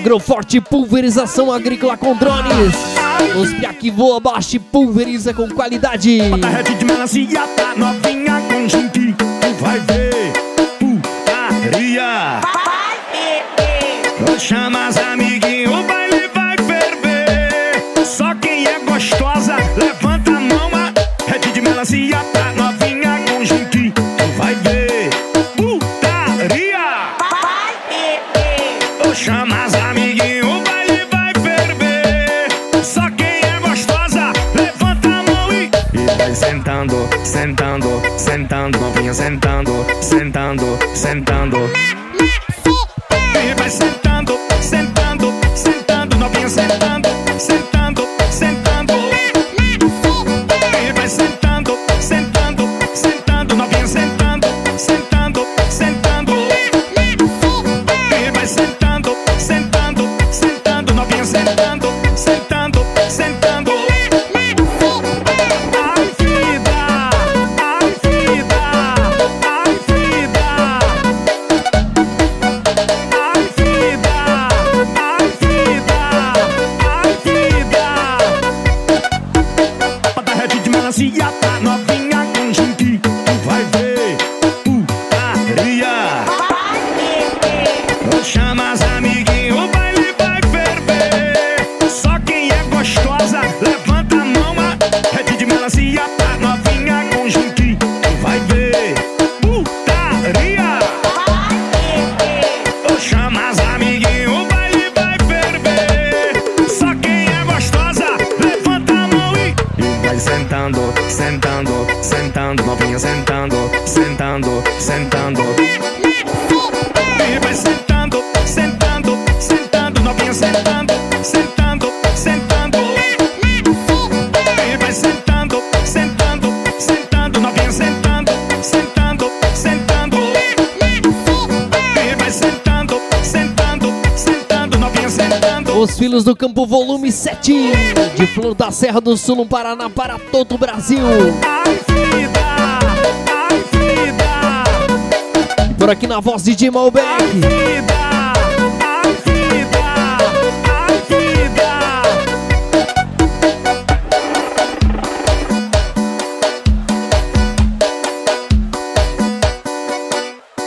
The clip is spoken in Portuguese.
Agroforte pulverização agrícola com drones. Os pia que voa baixo e pulveriza com qualidade. Bota rede de melancia, tá novinha com junque. Tu vai ver putaria. Chama as amiguinhos, o baile vai ferver. Só quem é gostosa, levanta a mão. A rede de melancia, tá novinha com junque. Tu vai ver putaria. Chama as amiguinhos, o baile vai ferver. Só quem é gostosa, levanta a mão e vai sentando, sentando, sentando. Novinha sentando, sentando, sentando. E vai sentando, sentando, sentando. Novinha sentando, sentando, sentando. E vai sentando, sentando, sentando. Novinha sentando, sentando, sentando. E vai sentando, sentando, sentando. Novinha sentando, sentando, sentando. Ai vida, ai vida, ai vida. Ai vida, ai vida, ai vida. Bota rede de melancia, tá novinha com junque. Tu vai ver putaria. Chama as amiguinhos, o baile vai ferver. Só quem é gostosa, levanta a mão. A rede de melancia, tá novinha com junque. Tu vai ver putaria. Chama as amiguinhos, o baile vai ferver. Só quem é gostosa, levanta a mão e vai sentando, sentando, sentando. Novinha sentando, sentando, sentando. E vai sentando, sentando, sentando. Novinha sentando, sentando, sentando. E vai sentando, sentando, sentando. Novinha sentando, sentando, sentando. E vai sentando, sentando, sentando. Novinha sentando. Os Filhos do Campo volume 7, de Flor da Serra do Sul, no Paraná, para todo o Brasil. Ai vida, ai vida. Por aqui na voz de Malbec. Ai vida.